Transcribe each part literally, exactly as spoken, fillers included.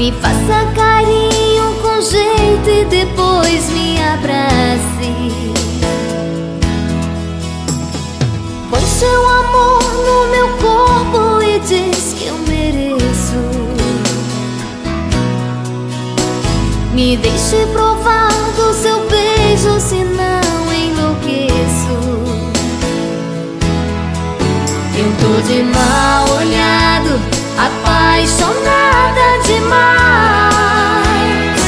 Me faça carinho com jeito e depois me abrace. Põe seu amor no meu corpo e diz que eu mereço. Me deixe provar do seu beijo, senão enlouqueço. Eu tô de mal olhado, apaixonada demais.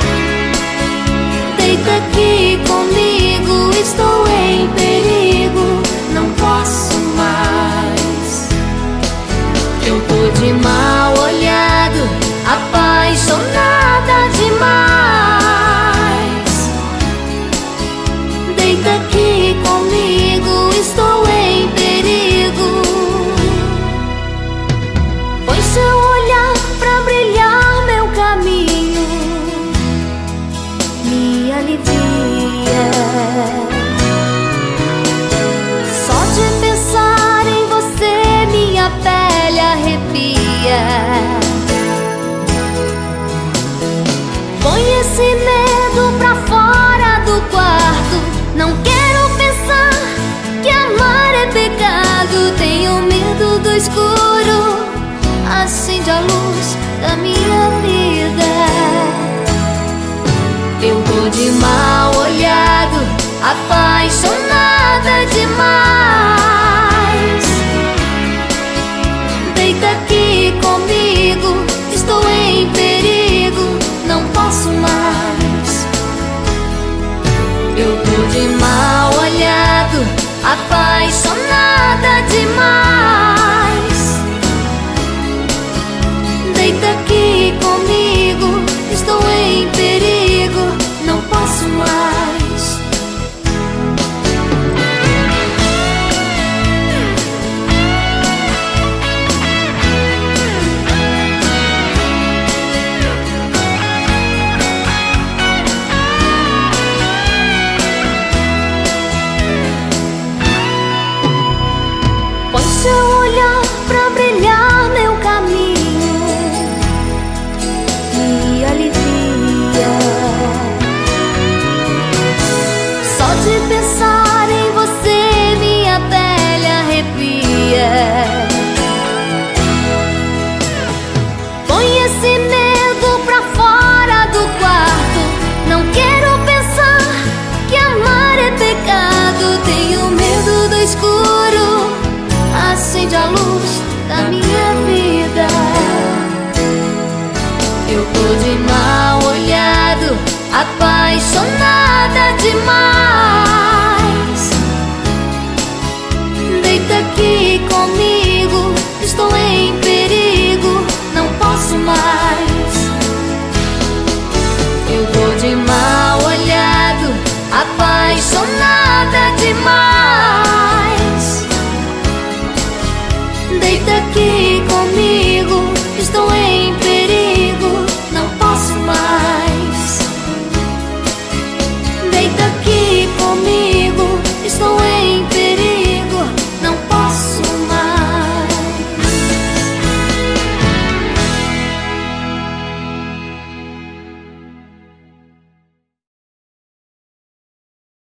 Deita aqui comigo, estou em perigo, não posso mais. Eu tô de mal olhado, apaixonada demais. Deita aqui comigo, estou em perigo. Põe seu olhar pra brilhar meu caminho, me alivia. Só de pensar em você minha pele arrepia. Põe esse medo pra fora do quarto. Não quero pensar que amar é pecado. Tenho medo do escuro, acende a luz da minha vida. Eu tô de mal olhado, apaixonada demais. Deita aqui comigo, estou em perigo, não posso mais. Eu tô de mal olhado, apaixonada demais. Deita aqui comigo, estou em perigo, não posso mais. Põe seu olhar pra brilhar meu caminho, me alivia. Só de pensar em você minha pele arrepia. Põe esse medo pra fora do quarto. Não quero pensar que amar é pecado. Tenho medo do escuro, acende a luz da minha vida. Eu tô de mal olhado, apaixonada demais.